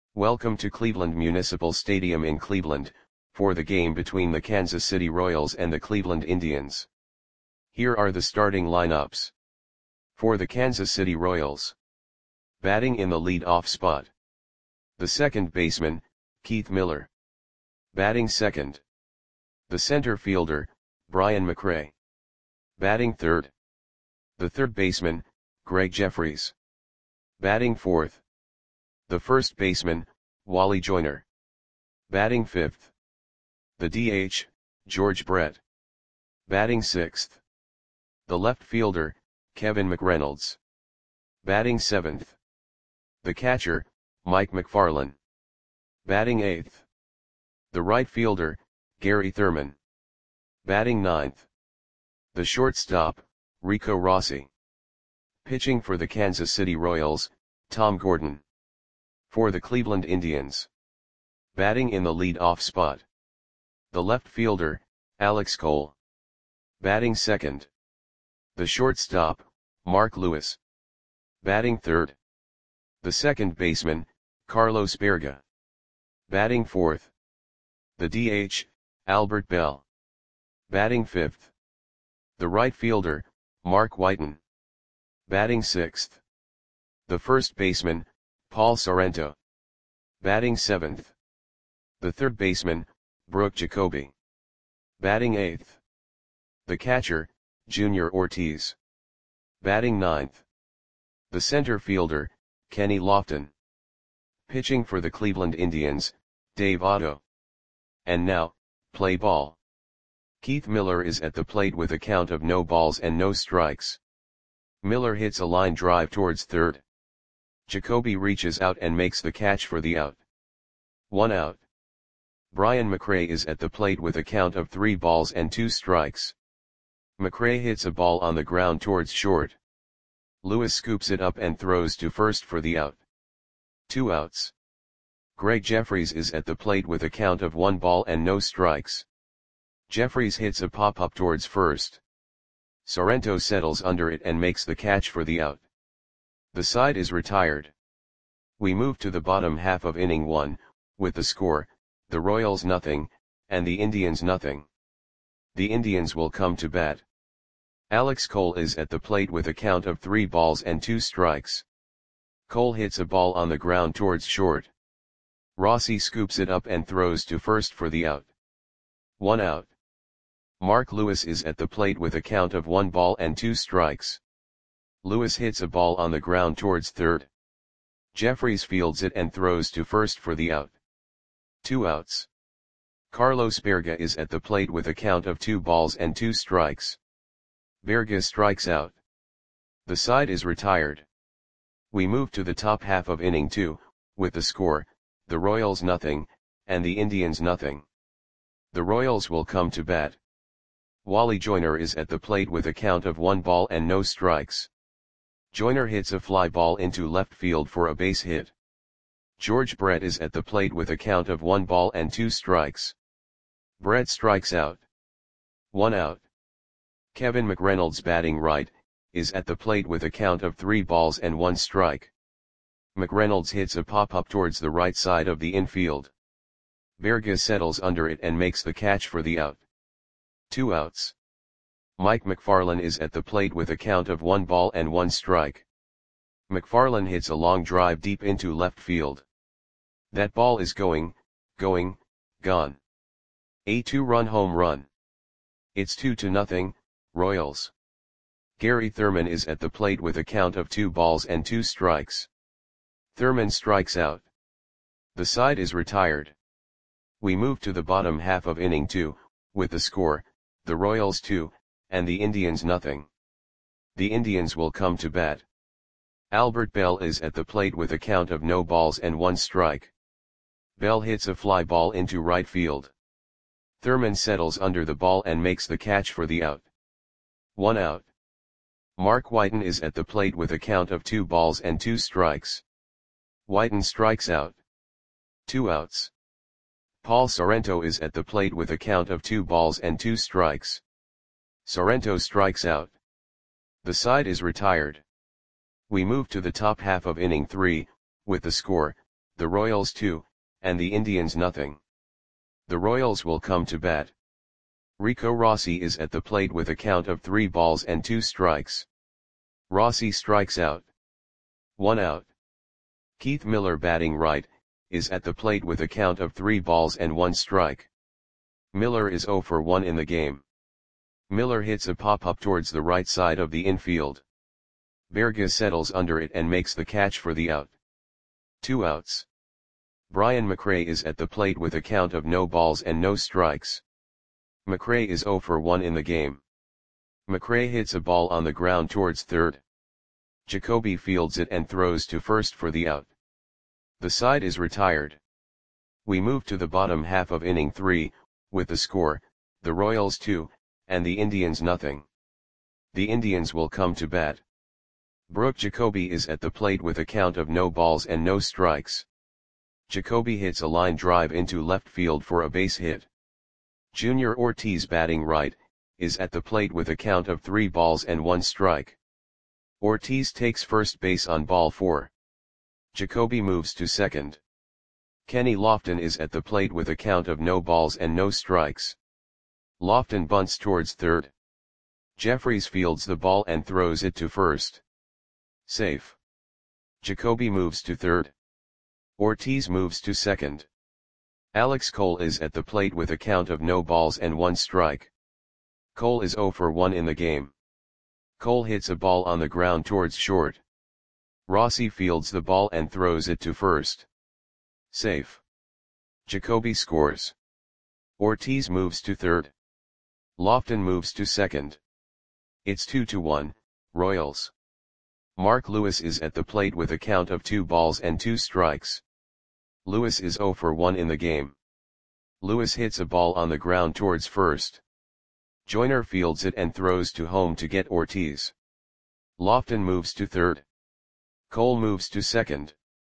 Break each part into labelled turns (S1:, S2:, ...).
S1: Welcome to Cleveland Municipal Stadium in Cleveland, for the game between the Kansas City Royals and the Cleveland Indians. Here are the starting lineups. For the Kansas City Royals. Batting in the lead-off spot. The second baseman, Keith Miller. Batting second. The center fielder, Brian McRae. Batting third. The third baseman, Greg Jeffries. Batting fourth. The first baseman, Wally Joyner. Batting fifth. The DH, George Brett. Batting sixth. The left fielder, Kevin McReynolds. Batting seventh. The catcher, Mike McFarland. Batting eighth. The right fielder, Gary Thurman. Batting ninth. The shortstop, Rico Rossi. Pitching for the Kansas City Royals, Tom Gordon. For the Cleveland Indians. Batting in the lead-off spot. The left fielder, Alex Cole. Batting second. The shortstop, Mark Lewis. Batting third. The second baseman, Carlos Berga. Batting fourth. The DH, Albert Bell. Batting fifth. The right fielder, Mark Whiten. Batting sixth. The first baseman, Paul Sorrento. Batting seventh. The third baseman, Brooke Jacoby. Batting eighth. The catcher, Junior Ortiz. Batting ninth. The center fielder, Kenny Lofton. Pitching for the Cleveland Indians, Dave Otto. And now, play ball. Keith Miller is at the plate with a count of no balls and no strikes. Miller hits a line drive towards third. Jacoby reaches out and makes the catch for the out. 1 out. Brian McRae is at the plate with a count of 3 balls and 2 strikes. McRae hits a ball on the ground towards short. Lewis scoops it up and throws to first for the out. 2 outs. Greg Jeffries is at the plate with a count of 1 ball and no strikes. Jeffries hits a pop-up towards first. Sorrento settles under it and makes the catch for the out. The side is retired. We move to the bottom half of inning 1, with the score, the Royals nothing, and the Indians nothing. The Indians will come to bat. Alex Cole is at the plate with a count of 3 balls and 2 strikes. Cole hits a ball on the ground towards short. Rossi scoops it up and throws to first for the out. 1 out. Mark Lewis is at the plate with a count of 1 ball and 2 strikes. Lewis hits a ball on the ground towards third. Jeffries fields it and throws to first for the out. 2 outs. Carlos Berga is at the plate with a count of 2 balls and 2 strikes. Berga strikes out. The side is retired. We move to the top half of inning 2, with the score, the Royals nothing, and the Indians nothing. The Royals will come to bat. Wally Joyner is at the plate with a count of 1 ball and no strikes. Joyner hits a fly ball into left field for a base hit. George Brett is at the plate with a count of 1 ball and 2 strikes. Brett strikes out. 1 out. Kevin McReynolds, batting right, is at the plate with a count of 3 balls and 1 strike. McReynolds hits a pop-up towards the right side of the infield. Berga settles under it and makes the catch for the out. 2 outs. Mike McFarland is at the plate with a count of 1 ball and 1 strike. McFarland hits a long drive deep into left field. That ball is gone. A 2-run home run. It's 2-0, Royals. Gary Thurman is at the plate with a count of 2 balls and 2 strikes. Thurman strikes out. The side is retired. We move to the bottom half of inning 2, with the score, the Royals 2, and the Indians nothing. The Indians will come to bat. Albert Bell is at the plate with a count of no balls and 1 strike. Bell hits a fly ball into right field. Thurman settles under the ball and makes the catch for the out. 1 out. Mark Whiten is at the plate with a count of 2 balls and 2 strikes. Whiten strikes out. 2 outs. Paul Sorrento is at the plate with a count of 2 balls and 2 strikes. Sorrento strikes out. The side is retired. We move to the top half of inning 3, with the score, the Royals 2, and the Indians nothing. The Royals will come to bat. Rico Rossi is at the plate with a count of 3 balls and 2 strikes. Rossi strikes out. 1 out. Keith Miller batting right, is at the plate with a count of 3 balls and 1 strike. Miller is 0 for 1 in the game. Miller hits a pop-up towards the right side of the infield. Berga settles under it and makes the catch for the out. 2 outs. Brian McRae is at the plate with a count of no balls and no strikes. McRae is 0 for 1 in the game. McRae hits a ball on the ground towards third. Jacoby fields it and throws to first for the out. The side is retired. We move to the bottom half of inning 3, with the score, the Royals 2, and the Indians nothing. The Indians will come to bat. Brooke Jacoby is at the plate with a count of no balls and no strikes. Jacoby hits a line drive into left field for a base hit. Junior Ortiz batting right, is at the plate with a count of 3 balls and 1 strike. Ortiz takes first base on ball 4. Jacoby moves to second. Kenny Lofton is at the plate with a count of no balls and no strikes. Lofton bunts towards third. Jeffries fields the ball and throws it to first. Safe. Jacoby moves to third. Ortiz moves to second. Alex Cole is at the plate with a count of no balls and 1 strike. Cole is 0 for 1 in the game. Cole hits a ball on the ground towards short. Rossi fields the ball and throws it to first. Safe. Jacoby scores. Ortiz moves to third. Lofton moves to second. It's 2-1, Royals. Mark Lewis is at the plate with a count of 2 balls and 2 strikes. Lewis is 0 for 1 in the game. Lewis hits a ball on the ground towards first. Joyner fields it and throws to home to get Ortiz. Lofton moves to third. Cole moves to second.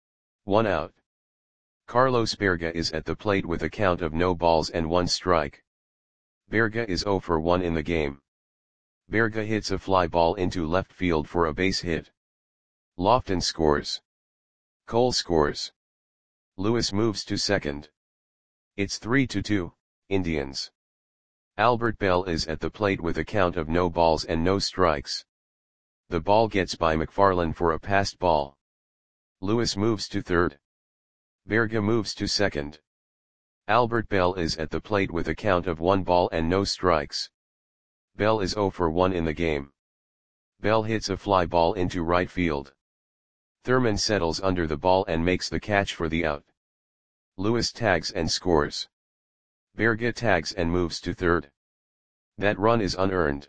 S1: 1 out. Carlos Berga is at the plate with a count of no balls and 1 strike. Berga is 0 for 1 in the game. Berga hits a fly ball into left field for a base hit. Lofton scores. Cole scores. Lewis moves to second. It's 3-2, Indians. Albert Bell is at the plate with a count of no balls and no strikes. The ball gets by McFarland for a passed ball. Lewis moves to third. Berga moves to second. Albert Bell is at the plate with a count of 1 ball and no strikes. Bell is 0 for 1 in the game. Bell hits a fly ball into right field. Thurman settles under the ball and makes the catch for the out. Lewis tags and scores. Berga tags and moves to third. That run is unearned.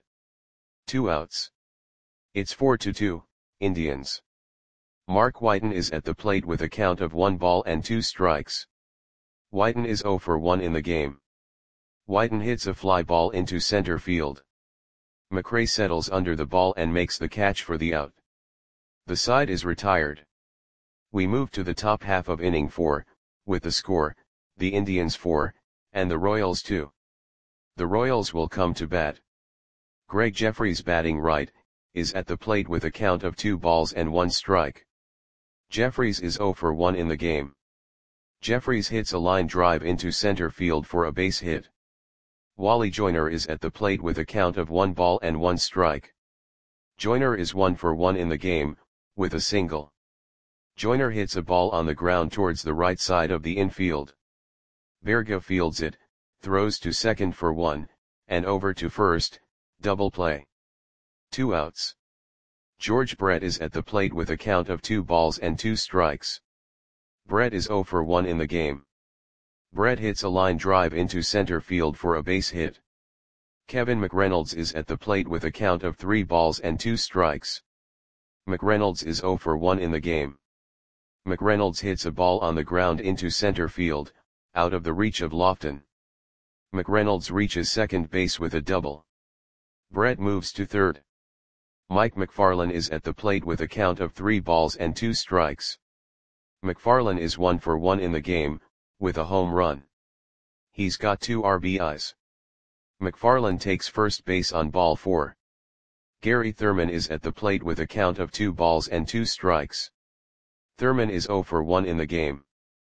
S1: 2 outs. It's 4-2, Indians. Mark Whiten is at the plate with a count of 1 ball and 2 strikes. Whiten is 0 for 1 in the game. Whiten hits a fly ball into center field. McRae settles under the ball and makes the catch for the out. The side is retired. We move to the top half of inning 4, with the score, the Indians 4, and the Royals 2. The Royals will come to bat. Greg Jeffries batting right, is at the plate with a count of 2 balls and 1 strike. Jeffries is 0 for 1 in the game. Jeffries hits a line drive into center field for a base hit. Wally Joyner is at the plate with a count of 1 ball and 1 strike. Joyner is 1 for 1 in the game, with a single. Joyner hits a ball on the ground towards the right side of the infield. Berga fields it, throws to second for 1, and over to first, double play. 2 outs. George Brett is at the plate with a count of 2 balls and 2 strikes. Brett is 0 for 1 in the game. Brett hits a line drive into center field for a base hit. Kevin McReynolds is at the plate with a count of 3 balls and 2 strikes. McReynolds is 0 for 1 in the game. McReynolds hits a ball on the ground into center field, out of the reach of Lofton. McReynolds reaches second base with a double. Brett moves to third. Mike McFarland is at the plate with a count of 3 balls and 2 strikes. McFarland is 1 for 1 in the game, with a home run. He's got 2 RBIs. McFarland takes first base on ball 4. Gary Thurman is at the plate with a count of 2 balls and 2 strikes. Thurman is 0 for 1 in the game.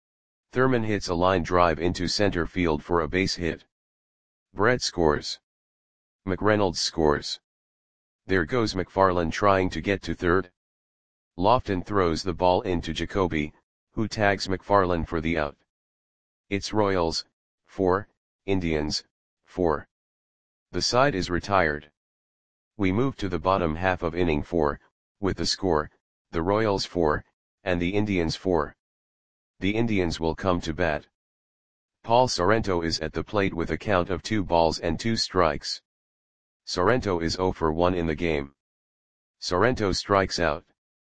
S1: Thurman hits a line drive into center field for a base hit. Brett scores. McReynolds scores. There goes McFarland trying to get to third. Lofton throws the ball into Jacoby, who tags McFarland for the out. It's Royals, 4, Indians, 4. The side is retired. We move to the bottom half of inning 4, with the score, the Royals 4, and the Indians 4. The Indians will come to bat. Paul Sorrento is at the plate with a count of 2 balls and 2 strikes. Sorrento is 0 for 1 in the game. Sorrento strikes out.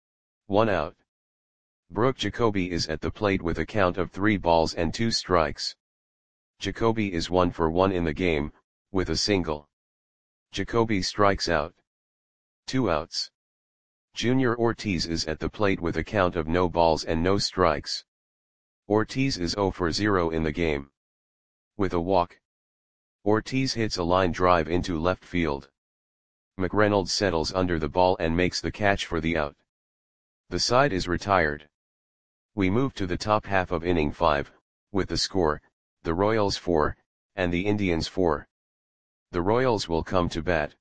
S1: 1 out. Brooke Jacoby is at the plate with a count of 3 balls and 2 strikes. Jacoby is 1 for 1 in the game, with a single. Jacoby strikes out. 2 outs. Junior Ortiz is at the plate with a count of no balls and no strikes. Ortiz is 0 for 0 in the game. With a walk. Ortiz hits a line drive into left field. McReynolds settles under the ball and makes the catch for the out. The side is retired. We move to the top half of inning 5, with the score, the Royals 4, and the Indians 4. The Royals will come to bat.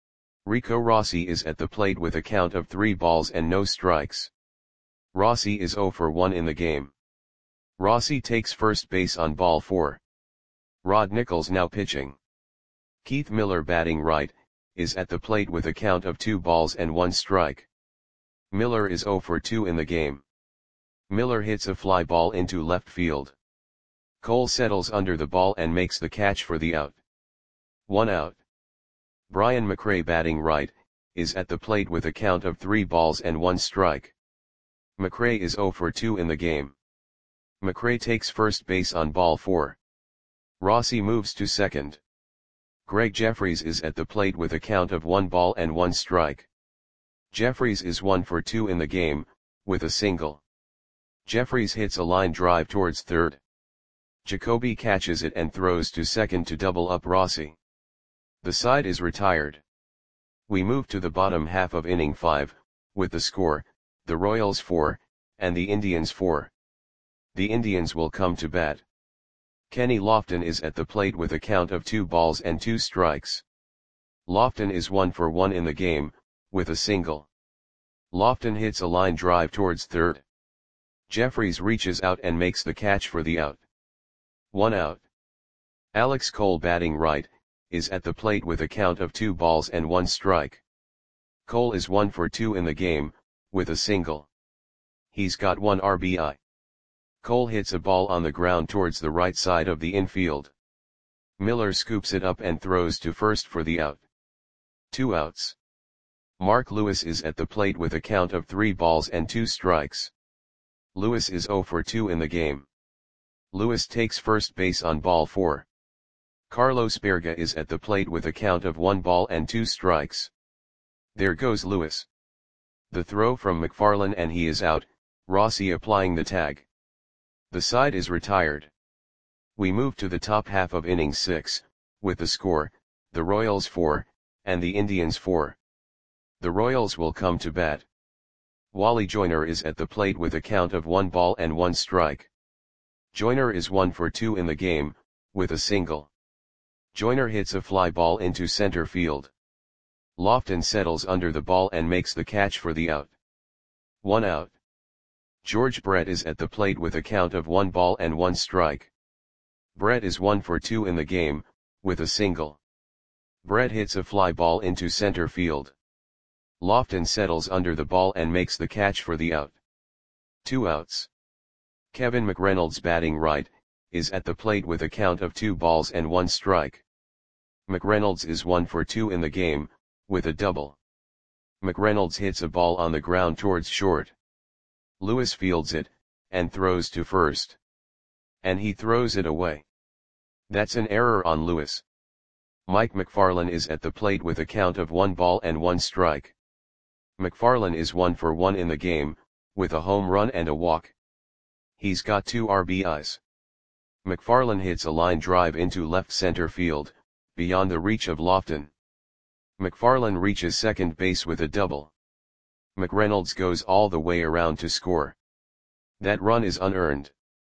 S1: Rico Rossi is at the plate with a count of 3 balls and no strikes. Rossi is 0 for 1 in the game. Rossi takes first base on ball 4. Rod Nichols now pitching. Keith Miller batting right, is at the plate with a count of 2 balls and 1 strike. Miller is 0 for 2 in the game. Miller hits a fly ball into left field. Cole settles under the ball and makes the catch for the out. 1 out. Brian McRae batting right, is at the plate with a count of 3 balls and 1 strike. McRae is 0 for 2 in the game. McRae takes first base on ball 4. Rossi moves to second. Greg Jeffries is at the plate with a count of 1 ball and 1 strike. Jeffries is 1 for 2 in the game, with a single. Jeffries hits a line drive towards third. Jacoby catches it and throws to second to double up Rossi. The side is retired. We move to the bottom half of inning 5, with the score, the Royals 4, and the Indians 4. The Indians will come to bat. Kenny Lofton is at the plate with a count of 2 balls and 2 strikes. Lofton is 1 for 1 in the game, with a single. Lofton hits a line drive towards third. Jeffries reaches out and makes the catch for the out. 1 out. Alex Cole batting right, is at the plate with a count of 2 balls and 1 strike. Cole is 1 for 2 in the game, with a single. He's got 1 RBI. Cole hits a ball on the ground towards the right side of the infield. Miller scoops it up and throws to first for the out. 2 outs. Mark Lewis is at the plate with a count of 3 balls and 2 strikes. Lewis is 0 for 2 in the game. Lewis takes first base on ball 4. Carlos Berga is at the plate with a count of 1 ball and 2 strikes. There goes Lewis. The throw from McFarland and he is out, Rossi applying the tag. The side is retired. We move to the top half of inning 6, with the score, the Royals 4, and the Indians 4. The Royals will come to bat. Wally Joyner is at the plate with a count of 1 ball and 1 strike. Joyner is 1 for 2 in the game, with a single. Joyner hits a fly ball into center field. Lofton settles under the ball and makes the catch for the out. 1 out. George Brett is at the plate with a count of 1 ball and 1 strike. Brett is 1 for 2 in the game, with a single. Brett hits a fly ball into center field. Lofton settles under the ball and makes the catch for the out. 2 outs. Kevin McReynolds batting right, is at the plate with a count of 2 balls and 1 strike. McReynolds is 1 for 2 in the game, with a double. McReynolds hits a ball on the ground towards short. Lewis fields it, and throws to first. And he throws it away. That's an error on Lewis. Mike McFarland is at the plate with a count of 1 ball and 1 strike. McFarland is 1 for 1 in the game, with a home run and a walk. He's got 2 RBIs. McFarland hits a line drive into left center field, beyond the reach of Lofton. McFarland reaches second base with a double. McReynolds goes all the way around to score. That run is unearned.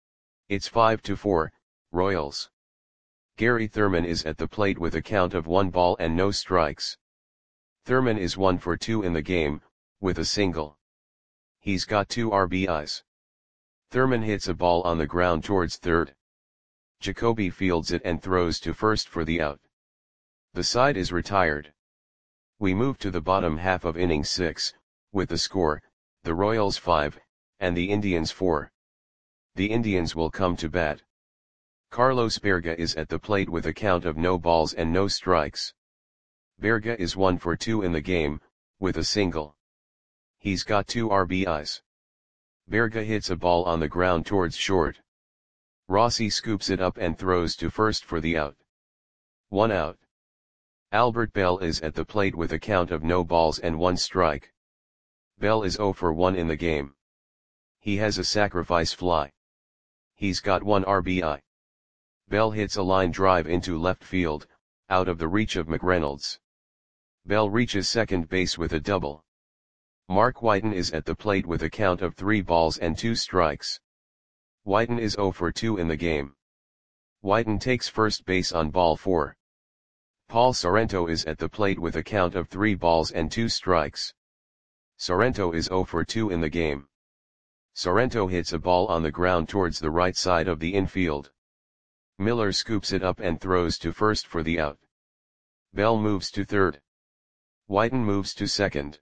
S1: It's 5-4, Royals. Gary Thurman is at the plate with a count of 1 ball and no strikes. Thurman is 1 for 2 in the game, with a single. He's got 2 RBIs. Thurman hits a ball on the ground towards third. Jacoby fields it and throws to first for the out. The side is retired. We move to the bottom half of inning 6, with the score, the Royals 5, and the Indians 4. The Indians will come to bat. Carlos Berga is at the plate with a count of no balls and no strikes. Berga is 1 for 2 in the game, with a single. He's got 2 RBIs. Berga hits a ball on the ground towards short. Rossi scoops it up and throws to first for the out. 1 out. Albert Bell is at the plate with a count of no balls and 1 strike. Bell is 0 for 1 in the game. He has a sacrifice fly. He's got 1 RBI. Bell hits a line drive into left field, out of the reach of McReynolds. Bell reaches second base with a double. Mark Whiten is at the plate with a count of 3 balls and 2 strikes. Whiten is 0 for 2 in the game. Whiten takes first base on ball 4. Paul Sorrento is at the plate with a count of 3 balls and 2 strikes. Sorrento is 0 for 2 in the game. Sorrento hits a ball on the ground towards the right side of the infield. Miller scoops it up and throws to first for the out. Bell moves to third. Whiten moves to second.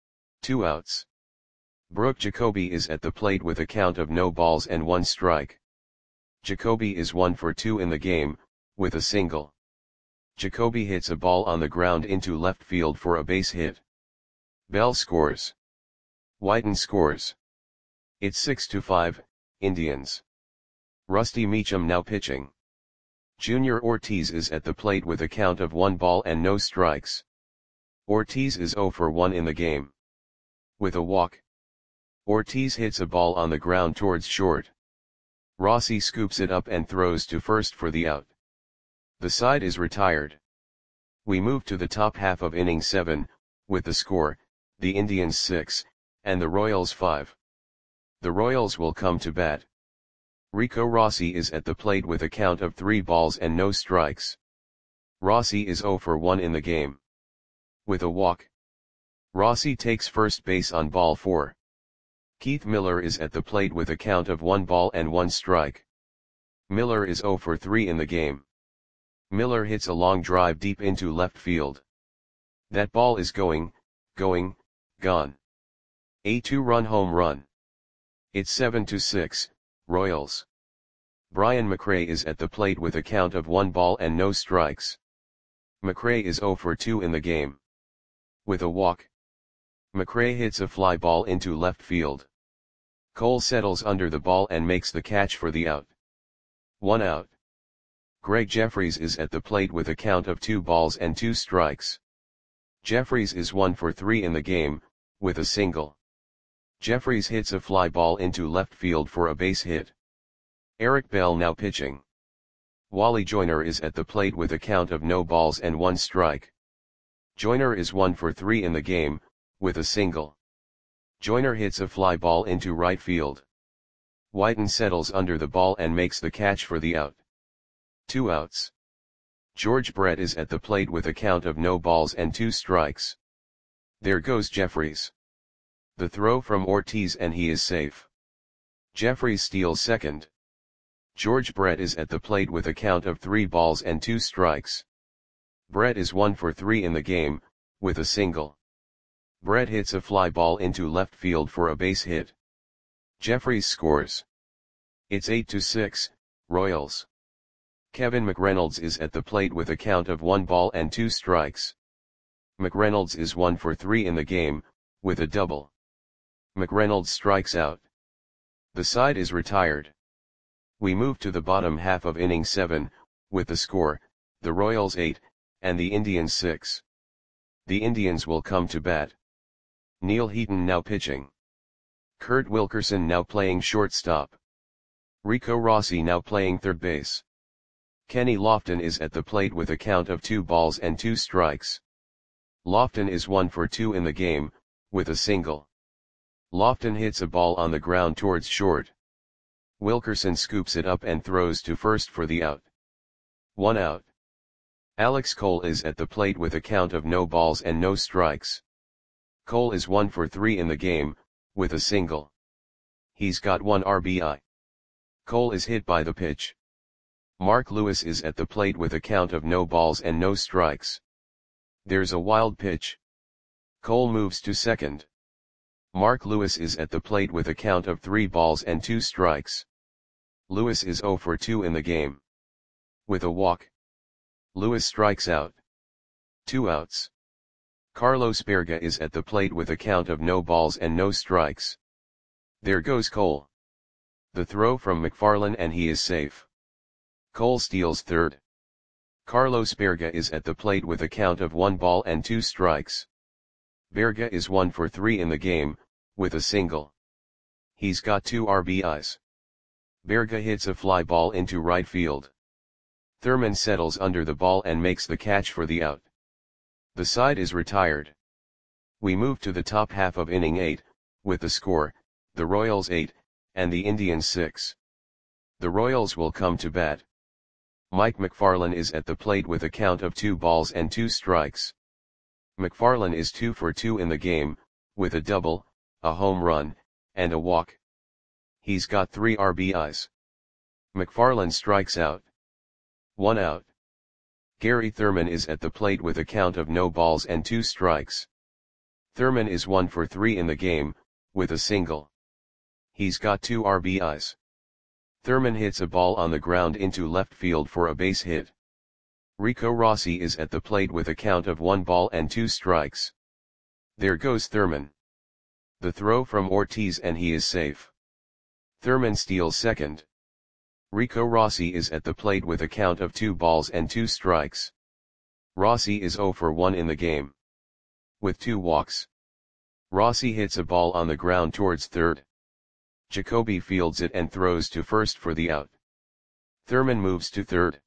S1: 2 outs. Brooke Jacoby is at the plate with a count of no balls and 1 strike. Jacoby is 1 for 2 in the game, with a single. Jacoby hits a ball on the ground into left field for a base hit. Bell scores. Whiten scores. It's 6-5, Indians. Rusty Meacham now pitching. Junior Ortiz is at the plate with a count of 1 ball and no strikes. Ortiz is 0 for 1 in the game. With a walk. Ortiz hits a ball on the ground towards short. Rossi scoops it up and throws to first for the out. The side is retired. We move to the top half of inning 7, with the score, the Indians 6, and the Royals 5. The Royals will come to bat. Rico Rossi is at the plate with a count of 3 balls and no strikes. Rossi is 0 for 1 in the game. With a walk. Rossi takes first base on ball 4. Keith Miller is at the plate with a count of 1 ball and 1 strike. Miller is 0 for 3 in the game. Miller hits a long drive deep into left field. That ball is gone. A 2-run home run. It's 7-6, Royals. Brian McRae is at the plate with a count of 1 ball and no strikes. McRae is 0 for 2 in the game. With a walk. McRae hits a fly ball into left field. Cole settles under the ball and makes the catch for the out. 1 out. Greg Jeffries is at the plate with a count of 2 balls and 2 strikes. Jeffries is 1 for 3 in the game, with a single. Jeffries hits a fly ball into left field for a base hit. Eric Bell now pitching. Wally Joyner is at the plate with a count of no balls and 1 strike. Joyner is 1 for 3 in the game, with a single. Joyner hits a fly ball into right field. Whiten settles under the ball and makes the catch for the out. 2 outs. George Brett is at the plate with a count of no balls and 2 strikes. There goes Jeffries. The throw from Ortiz and he is safe. Jeffries steals second. George Brett is at the plate with a count of 3 balls and 2 strikes. Brett is 1 for 3 in the game, with a single. Brett hits a fly ball into left field for a base hit. Jeffries scores. It's 8-6, Royals. Kevin McReynolds is at the plate with a count of 1 ball and 2 strikes. McReynolds is 1 for 3 in the game, with a double. McReynolds strikes out. The side is retired. We move to the bottom half of inning 7, with the score, the Royals 8, and the Indians 6. The Indians will come to bat. Neil Heaton now pitching. Kurt Wilkerson now playing shortstop. Rico Rossi now playing third base. Kenny Lofton is at the plate with a count of 2 balls and 2 strikes. Lofton is 1 for 2 in the game, with a single. Lofton hits a ball on the ground towards short. Wilkerson scoops it up and throws to first for the out. 1 out. Alex Cole is at the plate with a count of no balls and no strikes. Cole is 1 for 3 in the game, with a single. He's got 1 RBI. Cole is hit by the pitch. Mark Lewis is at the plate with a count of no balls and no strikes. There's a wild pitch. Cole moves to second. Mark Lewis is at the plate with a count of 3 balls and 2 strikes. Lewis is 0 for 2 in the game. With a walk, Lewis strikes out. 2 outs. Carlos Berga is at the plate with a count of no balls and no strikes. There goes Cole. The throw from McFarland and he is safe. Cole steals third. Carlos Berga is at the plate with a count of 1 ball and 2 strikes. Berga is 1 for 3 in the game, with a single. He's got 2 RBIs. Berga hits a fly ball into right field. Thurman settles under the ball and makes the catch for the out. The side is retired. We move to the top half of inning 8, with the score, the Royals 8, and the Indians 6. The Royals will come to bat. Mike McFarland is at the plate with a count of 2 balls and 2 strikes. McFarland is 2 for 2 in the game, with a double, a home run, and a walk. He's got 3 RBIs. McFarland strikes out. 1 out. Gary Thurman is at the plate with a count of no balls and 2 strikes. Thurman is 1 for 3 in the game, with a single. He's got 2 RBIs. Thurman hits a ball on the ground into left field for a base hit. Rico Rossi is at the plate with a count of 1 ball and 2 strikes. There goes Thurman. The throw from Ortiz and he is safe. Thurman steals second. Rico Rossi is at the plate with a count of 2 balls and 2 strikes. Rossi is 0 for 1 in the game. With 2 walks. Rossi hits a ball on the ground towards third. Jacoby fields it and throws to first for the out. Thurman moves to third.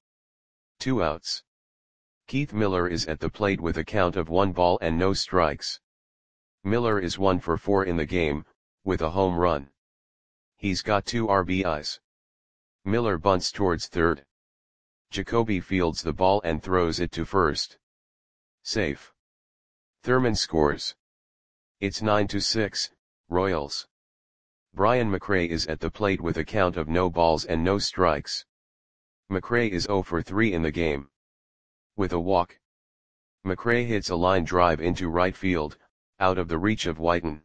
S1: 2 outs. Keith Miller is at the plate with a count of 1 ball and no strikes. Miller is 1 for 4 in the game, with a home run. He's got 2 RBIs. Miller bunts towards third. Jacoby fields the ball and throws it to first. Safe. Thurman scores. It's 9-6, Royals. Brian McRae is at the plate with a count of no balls and no strikes. McRae is 0 for 3 in the game. With a walk. McRae hits a line drive into right field, out of the reach of Whiten.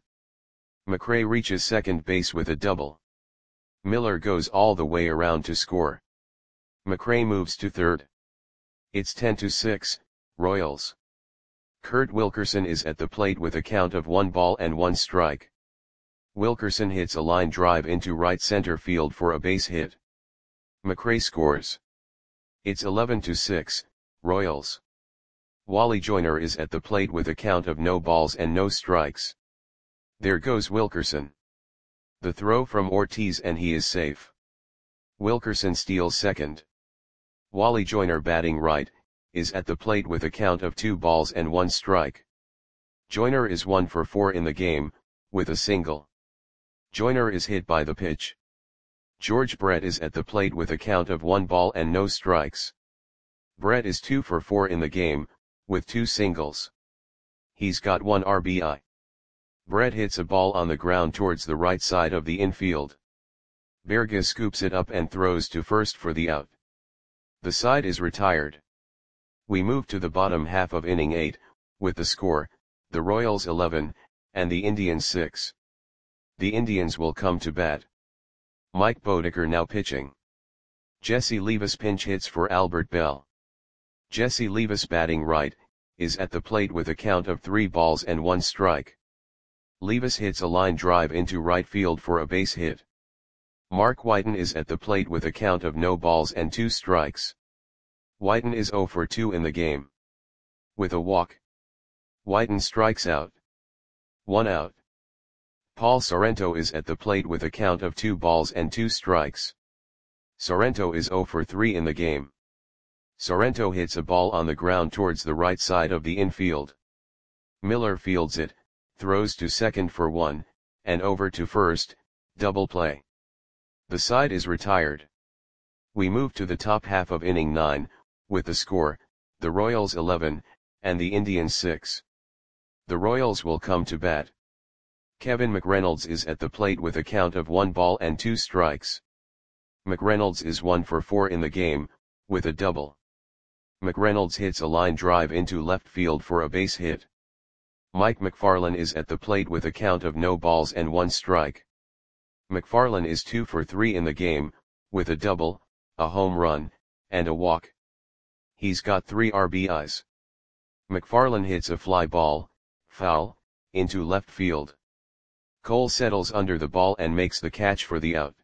S1: McRae reaches second base with a double. Miller goes all the way around to score. McRae moves to third. It's 10-6, Royals. Kurt Wilkerson is at the plate with a count of 1 ball and 1 strike. Wilkerson hits a line drive into right center field for a base hit. McRae scores. It's 11-6, Royals. Wally Joyner is at the plate with a count of no balls and no strikes. There goes Wilkerson. The throw from Ortiz and he is safe. Wilkerson steals second. Wally Joyner, batting right, is at the plate with a count of 2 balls and 1 strike. Joyner is 1 for 4 in the game, with a single. Joyner is hit by the pitch. George Brett is at the plate with a count of 1 ball and no strikes. Brett is 2 for 4 in the game, with 2 singles. He's got 1 RBI. Brett hits a ball on the ground towards the right side of the infield. Berga scoops it up and throws to first for the out. The side is retired. We move to the bottom half of inning 8, with the score, the Royals 11, and the Indians 6. The Indians will come to bat. Mike Boddicker now pitching. Jesse Levis pinch hits for Albert Bell. Jesse Levis, batting right, is at the plate with a count of 3 balls and 1 strike. Levis hits a line drive into right field for a base hit. Mark Whiten is at the plate with a count of no balls and 2 strikes. Whiten is 0 for 2 in the game. With a walk. Whiten strikes out. 1 out. Paul Sorrento is at the plate with a count of 2 balls and 2 strikes. Sorrento is 0 for 3 in the game. Sorrento hits a ball on the ground towards the right side of the infield. Miller fields it, throws to second for 1, and over to first, double play. The side is retired. We move to the top half of inning 9, with the score, the Royals 11, and the Indians 6. The Royals will come to bat. Kevin McReynolds is at the plate with a count of 1 ball and 2 strikes. McReynolds is 1 for 4 in the game, with a double. McReynolds hits a line drive into left field for a base hit. Mike McFarland is at the plate with a count of no balls and 1 strike. McFarland is 2 for 3 in the game, with a double, a home run, and a walk. He's got 3 RBIs. McFarland hits a fly ball, foul, into left field. Cole settles under the ball and makes the catch for the out.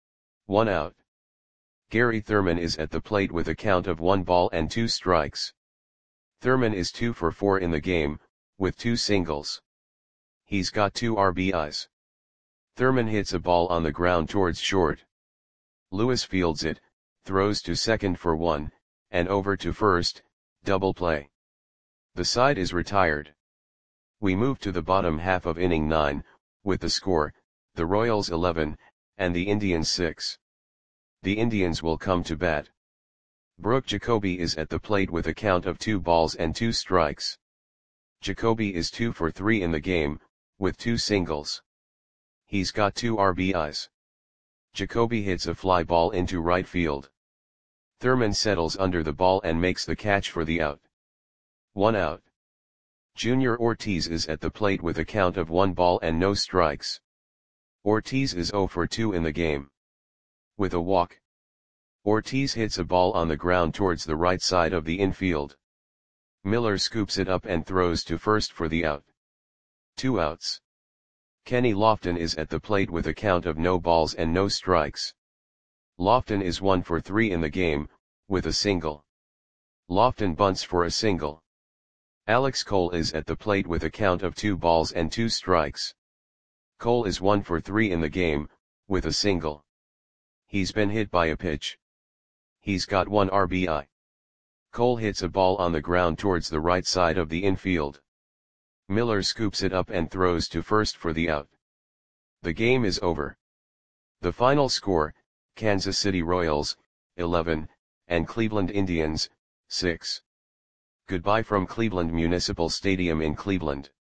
S1: 1 out. Gary Thurman is at the plate with a count of 1 ball and 2 strikes. Thurman is 2 for 4 in the game, with 2 singles. He's got 2 RBIs. Thurman hits a ball on the ground towards short. Lewis fields it, throws to second for 1, and over to first, double play. The side is retired. We move to the bottom half of inning 9, with the score, the Royals 11, and the Indians 6. The Indians will come to bat. Brooke Jacoby is at the plate with a count of 2 balls and 2 strikes. Jacoby is 2 for 3 in the game, with 2 singles. He's got 2 RBIs. Jacoby hits a fly ball into right field. Thurman settles under the ball and makes the catch for the out. 1 out. Junior Ortiz is at the plate with a count of 1 ball and no strikes. Ortiz is 0 for 2 in the game. With a walk. Ortiz hits a ball on the ground towards the right side of the infield. Miller scoops it up and throws to first for the out. 2 outs. Kenny Lofton is at the plate with a count of no balls and no strikes. Lofton is 1 for 3 in the game, with a single. Lofton bunts for a single. Alex Cole is at the plate with a count of 2 balls and 2 strikes. Cole is 1 for 3 in the game, with a single. He's been hit by a pitch. He's got 1 RBI. Cole hits a ball on the ground towards the right side of the infield. Miller scoops it up and throws to first for the out. The game is over. The final score, Kansas City Royals, 11, and Cleveland Indians, 6. Goodbye from Cleveland Municipal Stadium in Cleveland.